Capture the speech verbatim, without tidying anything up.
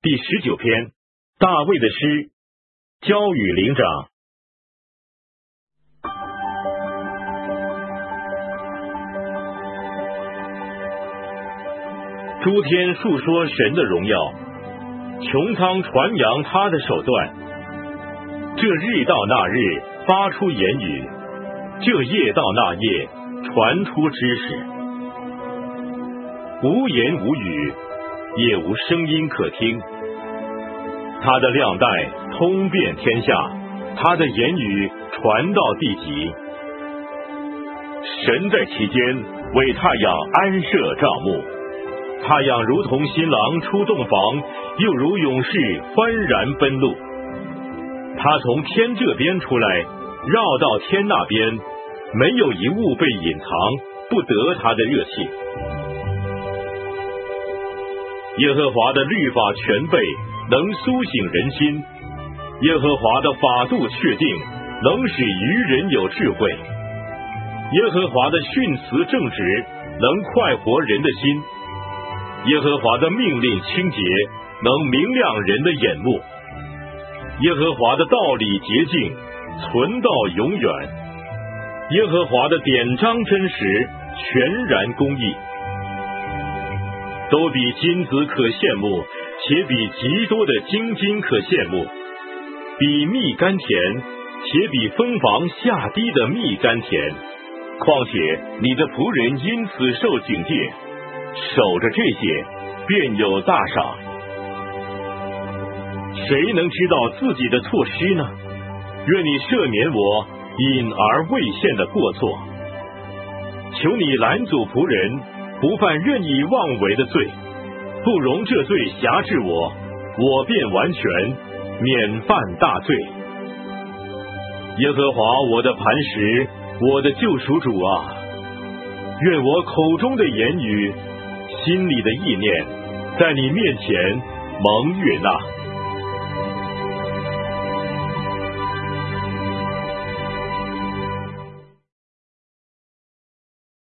第十九篇，大卫的诗，交与灵长。诸天述说神的荣耀，穹苍传扬他的手段。这日到那日发出言语，这夜到那夜传出知识。无言无语，也无声音可听。他的亮带通遍天下，他的言语传到地极。神在其间为太阳安设帐幕，太阳如同新郎出洞房，又如勇士欢然奔路。他从天这边出来，绕到天那边，没有一物被隐藏，不得他的热气。耶和华的律法全备，能苏醒人心；耶和华的法度确定，能使愚人有智慧；耶和华的训词正直，能快活人的心；耶和华的命令清洁，能明亮人的眼目；耶和华的道理洁净，存到永远；耶和华的典章真实，全然公义。都比金子可羡慕，且比极多的精金可羡慕；比蜜甘甜，且比蜂房下滴的蜜甘甜。况且你的仆人因此受警戒，守着这些，便有大赏。谁能知道自己的错失呢？愿你赦免我隐而未现的过错。求你拦阻仆人不犯任意妄为的罪，不容这罪辖制我，我便完全免犯大罪。耶和华我的磐石，我的救赎主啊，愿我口中的言语，心里的意念，在你面前蒙悦纳。